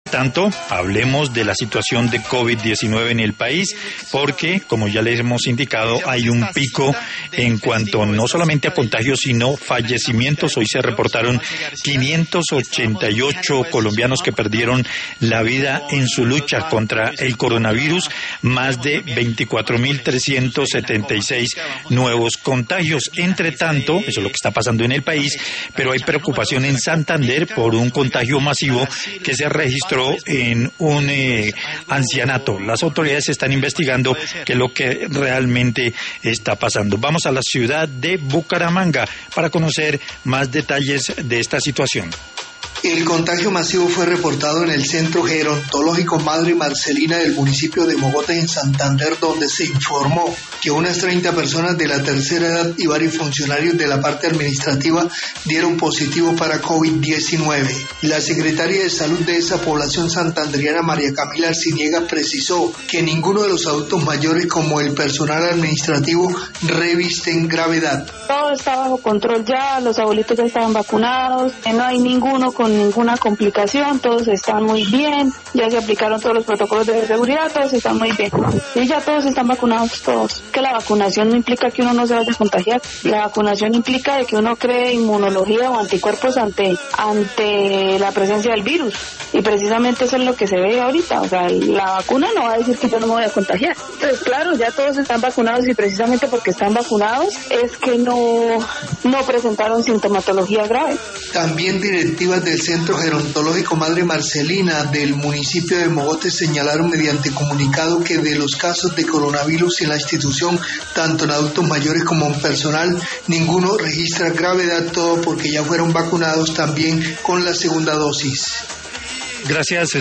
tanto, hablemos de la situación de COVID-19 en el país, porque, como ya les hemos indicado, hay un pico en cuanto no solamente a contagios, sino fallecimientos. Hoy se reportaron 588 colombianos que perdieron la vida en su lucha contra el coronavirus, más de 24.376 nuevos contagios. Entre tanto, eso es lo que está pasando en el país, pero hay preocupación en Santander por un contagio masivo que se registró en un ancianato. Las autoridades están investigando qué es lo que realmente está pasando. Vamos a la ciudad de Bucaramanga para conocer más detalles de esta situación. El contagio masivo fue reportado en el Centro Gerontológico Madre Marcelina del municipio de Mogotes, en Santander, donde se informó que unas 30 personas de la tercera edad y varios funcionarios de la parte administrativa dieron positivo para COVID-19. La secretaria de Salud de esa población santanderiana, María Camila Arciniega, precisó que ninguno de los adultos mayores como el personal administrativo revisten gravedad. Todo está bajo control ya, los abuelitos ya estaban vacunados, no hay ninguno con ninguna complicación, todos están muy bien, ya se aplicaron todos los protocolos de seguridad, todos están muy bien. Y ya todos están vacunados, todos. Que la vacunación no implica que uno no se vaya a contagiar, la vacunación implica de que uno cree inmunología o anticuerpos ante la presencia del virus. Y precisamente eso es lo que se ve ahorita, o sea, la vacuna no va a decir que yo no me voy a contagiar. Entonces, claro, ya todos están vacunados y precisamente porque están vacunados es que no presentaron sintomatología grave. También directivas del Centro Gerontológico Madre Marcelina del municipio de Mogotes señalaron mediante comunicado que de los casos de coronavirus en la institución, tanto en adultos mayores como en personal, ninguno registra gravedad, todo porque ya fueron vacunados también con la segunda dosis. Gracias.